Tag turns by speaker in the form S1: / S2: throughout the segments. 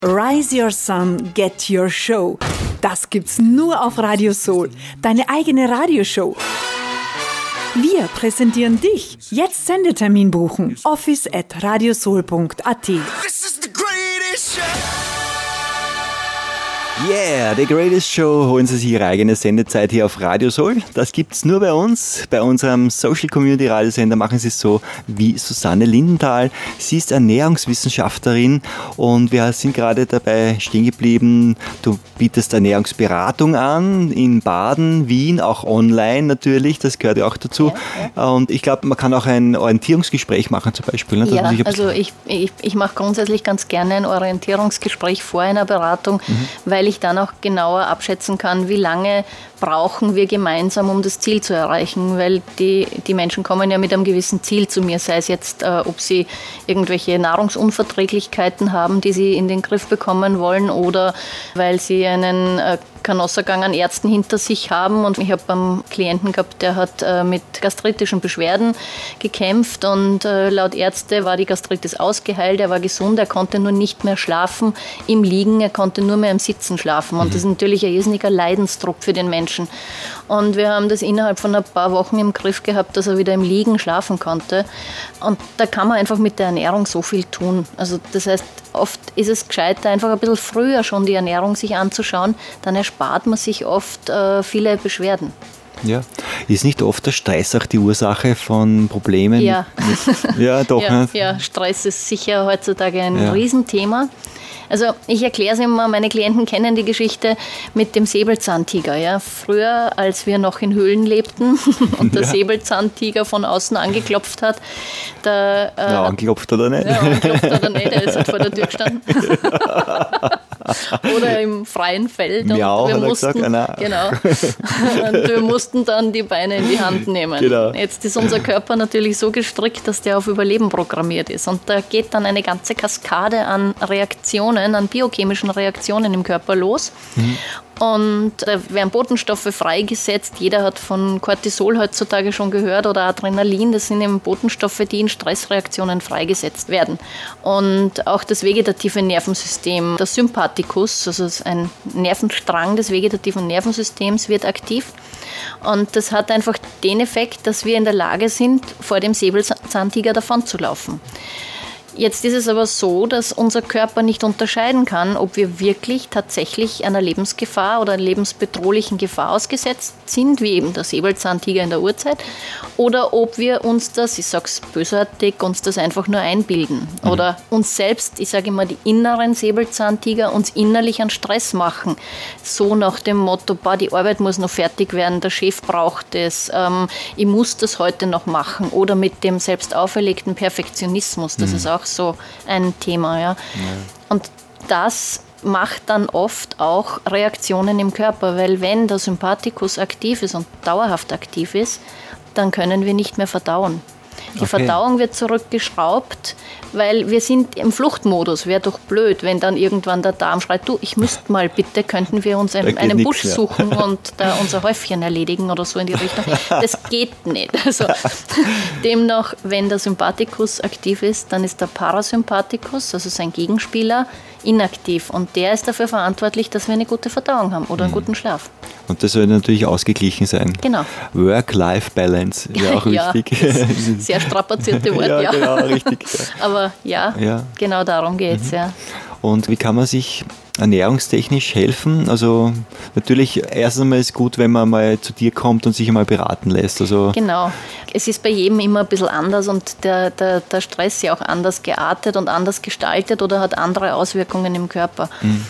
S1: Rise Your Sun, Get Your Show. Das gibt's nur auf Radio Soul. Deine eigene Radioshow. Wir präsentieren dich. Jetzt Sendetermin buchen. office@radiosoul.at.
S2: Yeah, The Greatest Show. Holen Sie sich Ihre eigene Sendezeit hier auf Radio Soul. Das gibt's nur bei uns, bei unserem Social Community Radiosender. Machen Sie es so wie Susanne Lindenthal. Sie ist Ernährungswissenschaftlerin und wir sind gerade dabei stehen geblieben. Du bietest Ernährungsberatung an in Baden, Wien, auch online natürlich. Das gehört ja auch dazu. Ja. Und ich glaube, man kann auch ein Orientierungsgespräch machen zum Beispiel. Ne?
S3: Ja, also ich mache grundsätzlich ganz gerne ein Orientierungsgespräch vor einer Beratung, weil ich dann auch genauer abschätzen kann, wie lange brauchen wir gemeinsam, um das Ziel zu erreichen, weil die Menschen kommen ja mit einem gewissen Ziel zu mir, sei es jetzt, ob sie irgendwelche Nahrungsunverträglichkeiten haben, die sie in den Griff bekommen wollen oder weil sie einen Kanossergang an Ärzten hinter sich haben. Und ich habe einen Klienten gehabt, der hat mit gastritischen Beschwerden gekämpft und laut Ärzte war die Gastritis ausgeheilt, er war gesund, er konnte nur nicht mehr schlafen im Liegen, er konnte nur mehr im Sitzen schlafen und das ist natürlich ein irrsinniger Leidensdruck für den Menschen. Und wir haben das innerhalb von ein paar Wochen im Griff gehabt, dass er wieder im Liegen schlafen konnte. Und da kann man einfach mit der Ernährung so viel tun. Also das heißt, oft ist es gescheiter, einfach ein bisschen früher schon die Ernährung sich anzuschauen, dann erspart man sich oft viele Beschwerden.
S2: Ja, ist nicht oft der Stress auch die Ursache von Problemen?
S3: Ja,
S2: ja doch.
S3: Ja, Stress ist sicher heutzutage ein Riesenthema. Also ich erkläre es immer, meine Klienten kennen die Geschichte mit dem Säbelzahntiger. Ja. Früher, als wir noch in Höhlen lebten und der Säbelzahntiger von außen angeklopft hat.
S2: Angeklopft hat er nicht.
S3: Ja, angeklopft hat er nicht, er ist halt vor der Tür gestanden. Oder im freien Feld. Und
S2: Miau,
S3: wir
S2: hat er
S3: mussten,
S2: gesagt.
S3: genau, und wir mussten dann die Beine in die Hand nehmen.
S2: Genau.
S3: Jetzt ist unser Körper natürlich so gestrickt, dass der auf Überleben programmiert ist. Und da geht dann eine ganze Kaskade an Reaktionen, an biochemischen Reaktionen im Körper los. Und da werden Botenstoffe freigesetzt. Jeder hat von Cortisol heutzutage schon gehört oder Adrenalin. Das sind eben Botenstoffe, die in Stressreaktionen freigesetzt werden. Und auch das vegetative Nervensystem, der Sympathikus, also ein Nervenstrang des vegetativen Nervensystems, wird aktiv. Und das hat einfach den Effekt, dass wir in der Lage sind, vor dem Säbelzahntiger davonzulaufen. Jetzt ist es aber so, dass unser Körper nicht unterscheiden kann, ob wir wirklich tatsächlich einer Lebensgefahr oder einer lebensbedrohlichen Gefahr ausgesetzt sind, wie eben der Säbelzahntiger in der Urzeit, oder ob wir uns das, ich sage es bösartig, uns das einfach nur einbilden. Oder uns selbst, ich sage immer, die inneren Säbelzahntiger uns innerlich an Stress machen. So nach dem Motto, die Arbeit muss noch fertig werden, der Chef braucht es, ich muss das heute noch machen. Oder mit dem selbst auferlegten Perfektionismus, das ist auch so ein Thema. Ja. Und das macht dann oft auch Reaktionen im Körper, weil wenn der Sympathikus aktiv ist und dauerhaft aktiv ist, dann können wir nicht mehr verdauen. Die Verdauung wird zurückgeschraubt, weil wir sind im Fluchtmodus. Wäre doch blöd, wenn dann irgendwann der Darm schreit, du, ich müsste mal bitte, könnten wir uns einen Busch suchen und da unser Häufchen erledigen oder so in die Richtung. Das geht nicht. Also demnach, wenn der Sympathikus aktiv ist, dann ist der Parasympathikus, also sein Gegenspieler, inaktiv. Und der ist dafür verantwortlich, dass wir eine gute Verdauung haben oder einen guten Schlaf.
S2: Und das soll natürlich ausgeglichen sein.
S3: Genau.
S2: Work-Life-Balance wäre auch wichtig.
S3: Sehr strapazierte Wort,
S2: ja. Genau, richtig.
S3: Aber genau darum geht es, ja.
S2: Und wie kann man sich ernährungstechnisch helfen? Also natürlich, erst einmal ist es gut, wenn man mal zu dir kommt und sich einmal beraten lässt. Also
S3: genau. Es ist bei jedem immer ein bisschen anders und der Stress ja auch anders geartet und anders gestaltet oder hat andere Auswirkungen im Körper.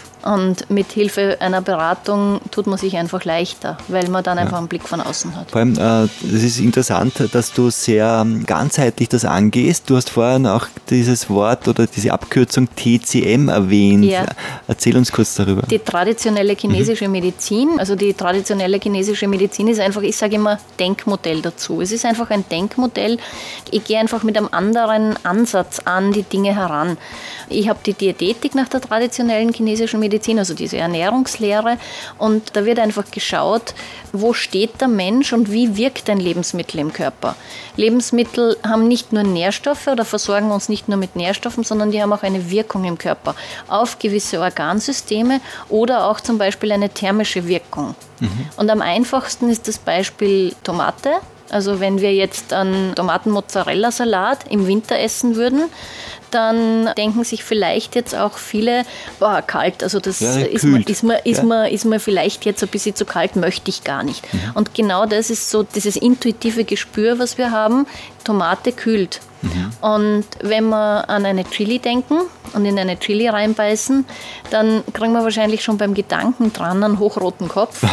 S3: Und mit Hilfe einer Beratung tut man sich einfach leichter, weil man dann einfach einen Blick von außen hat.
S2: Vor allem, das ist interessant, dass du sehr ganzheitlich das angehst. Du hast vorhin auch dieses Wort oder diese Abkürzung TCM erwähnt. Ja. Erzähl uns kurz darüber.
S3: Die traditionelle chinesische Medizin, also die traditionelle chinesische Medizin ist einfach, ich sage immer, Denkmodell dazu. Es ist einfach ein Denkmodell. Ich gehe einfach mit einem anderen Ansatz an die Dinge heran. Ich habe die Diätetik nach der traditionellen chinesischen Medizin Medizin, also diese Ernährungslehre. Und da wird einfach geschaut, wo steht der Mensch und wie wirkt ein Lebensmittel im Körper. Lebensmittel haben nicht nur Nährstoffe oder versorgen uns nicht nur mit Nährstoffen, sondern die haben auch eine Wirkung im Körper auf gewisse Organsysteme oder auch zum Beispiel eine thermische Wirkung. Und am einfachsten ist das Beispiel Tomate. Also wenn wir jetzt an Tomaten-Mozzarella-Salat im Winter essen würden, dann denken sich vielleicht jetzt auch viele, boah, kalt, also das ist mir vielleicht jetzt ein bisschen zu kalt, möchte ich gar nicht. Und genau das ist so dieses intuitive Gespür, was wir haben, Tomate kühlt. Und wenn wir an eine Chili denken und in eine Chili reinbeißen, dann kriegen wir wahrscheinlich schon beim Gedanken dran einen hochroten Kopf.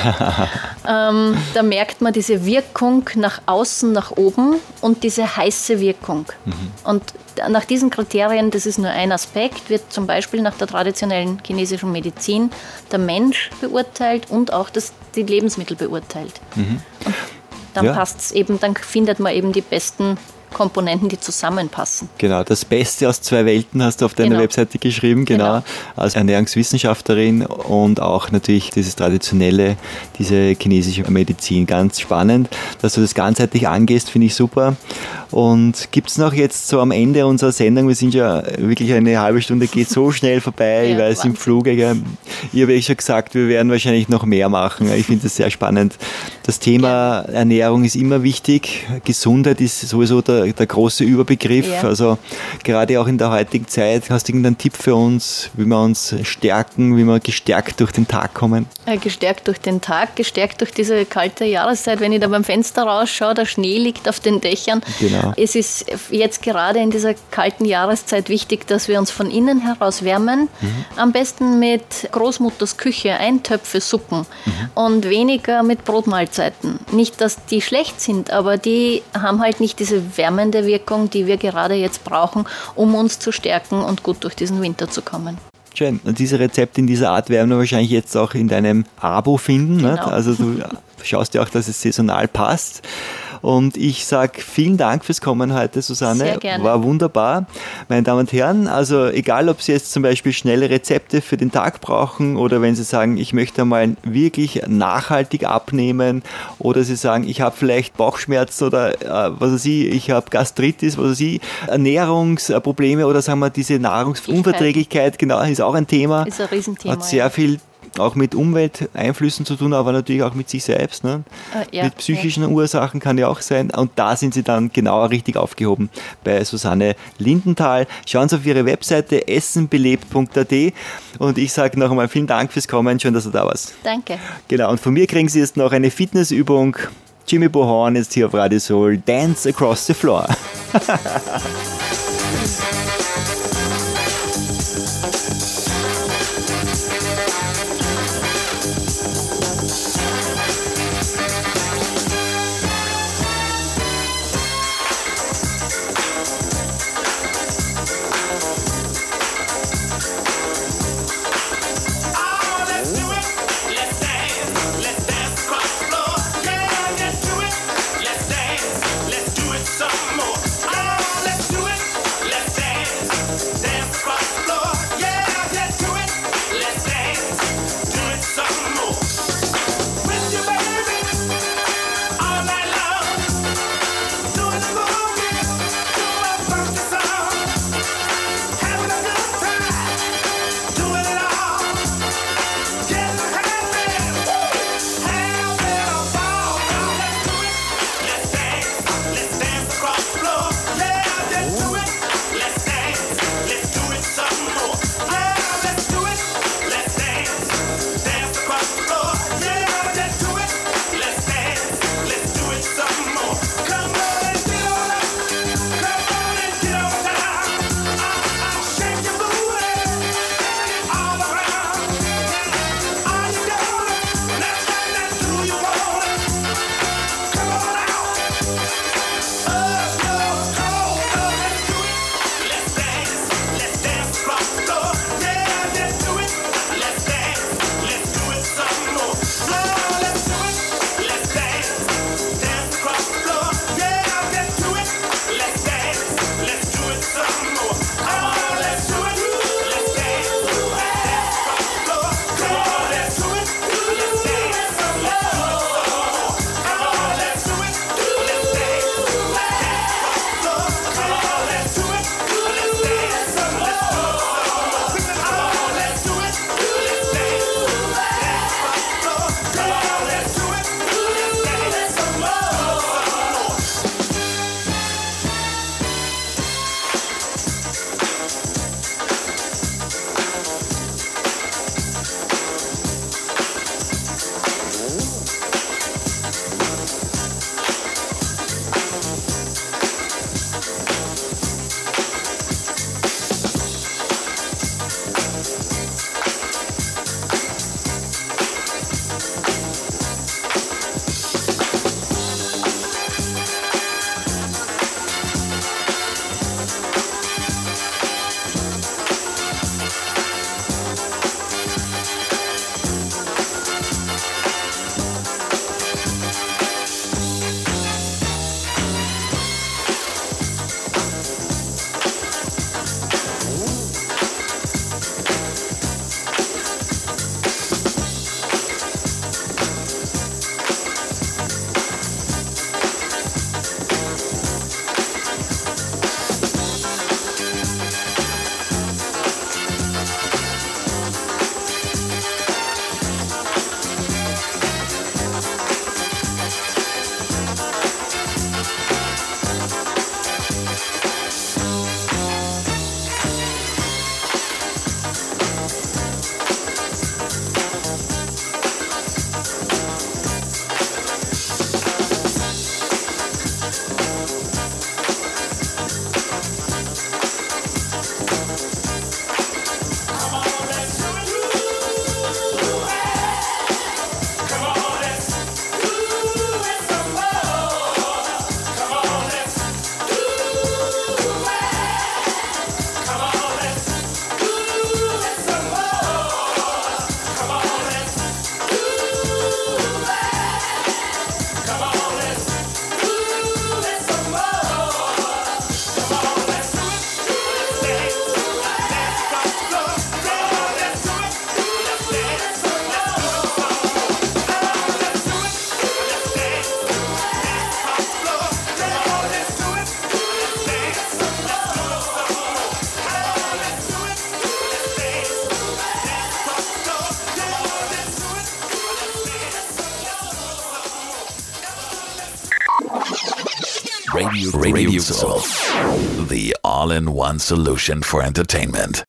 S3: Da merkt man diese Wirkung nach außen, nach oben und diese heiße Wirkung. Und nach diesen Kriterien, das ist nur ein Aspekt, wird zum Beispiel nach der traditionellen chinesischen Medizin der Mensch beurteilt und auch die Lebensmittel beurteilt. Und dann passt's eben, dann findet man eben die besten Komponenten, die zusammenpassen.
S2: Genau, das Beste aus zwei Welten hast du auf deiner Webseite geschrieben, genau. Als Ernährungswissenschaftlerin und auch natürlich dieses Traditionelle, diese chinesische Medizin. Ganz spannend, dass du das ganzheitlich angehst, finde ich super. Und gibt es noch jetzt so am Ende unserer Sendung, wir sind ja wirklich eine halbe Stunde, geht so schnell vorbei, ich weiß, im Fluge. Ich habe schon gesagt, wir werden wahrscheinlich noch mehr machen. Ich finde das sehr spannend. Das Thema Ernährung ist immer wichtig. Gesundheit ist sowieso der große Überbegriff. Ja. Also gerade auch in der heutigen Zeit, hast du irgendeinen Tipp für uns, wie wir uns stärken, wie wir gestärkt durch den Tag kommen?
S3: Gestärkt durch den Tag, gestärkt durch diese kalte Jahreszeit. Wenn ich da beim Fenster rausschaue, der Schnee liegt auf den Dächern. Genau. Es ist jetzt gerade in dieser kalten Jahreszeit wichtig, dass wir uns von innen heraus wärmen. Am besten mit Großmutters Küche, Eintöpfe, Suppen und weniger mit Brotmahlzeiten. Nicht, dass die schlecht sind, aber die haben halt nicht diese wärmende Wirkung, die wir gerade jetzt brauchen, um uns zu stärken und gut durch diesen Winter zu kommen.
S2: Schön. Und diese Rezepte in dieser Art werden wir wahrscheinlich jetzt auch in deinem Abo finden. Genau. Nicht? Also du schaust ja auch, dass es saisonal passt. Und ich sage vielen Dank fürs Kommen heute, Susanne.
S3: Sehr gerne.
S2: War wunderbar. Meine Damen und Herren, also egal, ob Sie jetzt zum Beispiel schnelle Rezepte für den Tag brauchen oder wenn Sie sagen, ich möchte mal wirklich nachhaltig abnehmen oder Sie sagen, ich habe vielleicht Bauchschmerzen oder was weiß ich habe Gastritis, was weiß ich, Ernährungsprobleme oder sagen wir diese Nahrungsunverträglichkeit, genau, ist auch ein Thema.
S3: Ist ein Riesenthema.
S2: Hat sehr viel auch mit Umwelteinflüssen zu tun, aber natürlich auch mit sich selbst. Ne? Mit psychischen Ursachen kann ja auch sein. Und da sind Sie dann genauer richtig aufgehoben bei Susanne Lindenthal. Schauen Sie auf ihre Webseite essenbelebt.at und ich sage noch einmal vielen Dank fürs Kommen. Schön, dass du da warst.
S3: Danke.
S2: Genau, und von mir kriegen Sie jetzt noch eine Fitnessübung. Jimmy Bohorn jetzt hier auf Radio Soul. Dance Across the Floor.
S4: Let's Radio Soul. The all-in-one solution for entertainment.